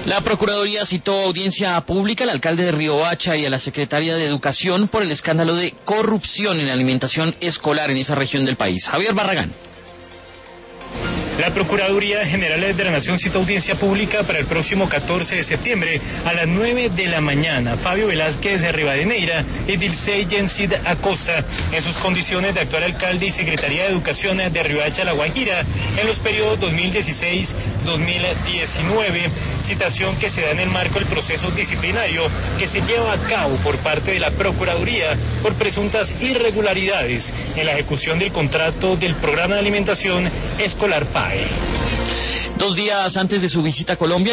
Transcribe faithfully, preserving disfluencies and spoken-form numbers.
La Procuraduría citó a audiencia pública al alcalde de Riohacha y a la secretaria de Educación por el escándalo de corrupción en la alimentación escolar en esa región del país. Javier Barragán. La Procuraduría General de la Nación citó audiencia pública para el próximo catorce de septiembre a las nueve de la mañana. Fabio Velázquez de Rivadeneira y Dilcey Yensid Acosta en sus condiciones de actual alcalde y Secretaría de Educación de Riohacha, La Guajira, en los periodos dos mil dieciséis dos mil diecinueve, citación que se da en el marco del proceso disciplinario que se lleva a cabo por parte de la Procuraduría por presuntas irregularidades en la ejecución del contrato del programa de alimentación escolar P A E. Dos días antes de su visita a Colombia,